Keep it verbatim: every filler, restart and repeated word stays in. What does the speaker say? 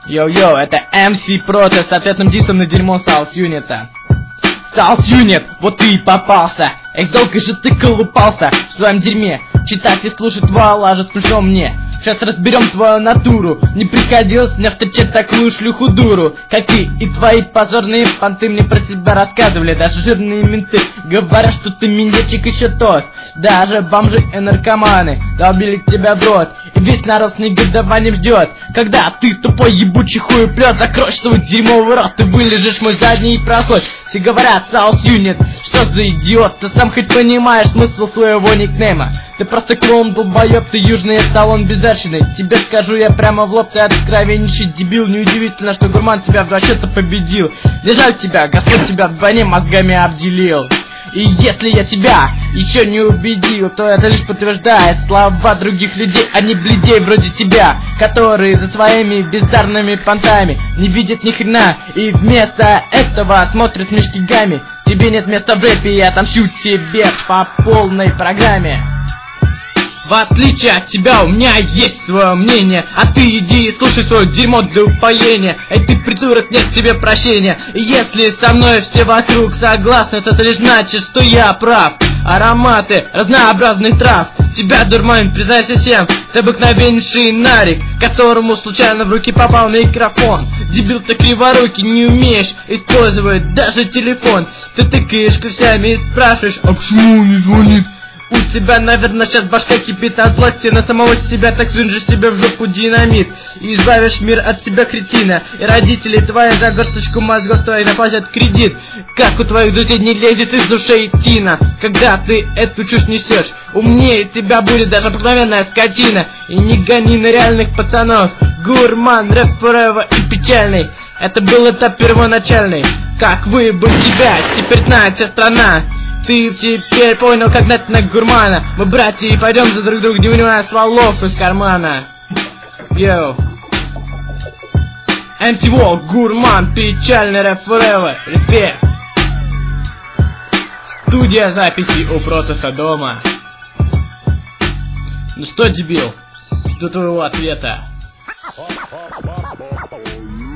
Йоу-йоу, это эм си Proto с ответным дисом на дерьмо South Unit. South Unit, вот ты и попался. Эх, долго же ты колупался в своем дерьме. Читать и слушать твоя лажа смешно мне. Сейчас разберем твою натуру. Не приходилось мне встречать такую шлюху дуру, как ты и твои позорные понты мне про тебя рассказывали. Даже жирные менты говорят, что ты минетчик еще тот. Даже бомжи и наркоманы долбили тебя в рот. И весь народ с негодованием ждет, когда ты, тупой ебучий хуеплет, закроешь свой дерьмовый рот, ты вылежишь мой задний проход. Все говорят, South Unit, что за идиот, ты сам хоть понимаешь смысл своего никнейма? Ты просто клоун, долбоёб, ты южный эталон бездарщины. Тебе скажу я прямо в лоб, ты откровеннейший дебил. Неудивительно, что гурман тебя в два счета победил. Не жаль тебя, Господь тебя вдвойне мозгами обделил. И если я тебя еще не убедил, то это лишь подтверждает слова других людей, а не бледей вроде тебя, которые за своими бездарными понтами не видят ни хрена и вместо этого смотрят мешкигами. Тебе нет места в рэпе, я отомщу тебе по полной программе. В отличие от тебя у меня есть свое мнение, а ты иди и слушай свое дерьмо до упоения. Эй, ты придурок, нет тебе прощения. И если со мной все вокруг согласны, то это лишь значит, что я прав. Ароматы разнообразных трав тебя дурманит, признайся всем. Ты обыкновеннейший нарик, которому случайно в руки попал микрофон. Дебил ты криворукий, не умеешь использовать даже телефон. Ты тыкаешь ключами и спрашиваешь, а почему он не звонит? У тебя, наверное, сейчас башка кипит от злости на самого себя, так сунь же себе в жопу динамит и избавишь мир от себя, кретина. И родители твои за горсточку мозгов твоих наплатят кредит. Как у твоих друзей не лезет из ушей тина, когда ты эту чушь несешь. Умнее тебя будет даже обыкновенная скотина. И не гони на реальных пацанов. Гурман, рэп forever и печальный. Это был этап первоначальный. Как выбыл тебя, теперь знает вся страна. Ты теперь понял, как знать на гурмана. Мы братья и пойдем за друг друга, не вынимая стволов из кармана. Йоу. эм си Волк, гурман, печальный рэп forever. Респект. Студия записи у Протоса дома. Ну что, дебил? Жду твоего ответа.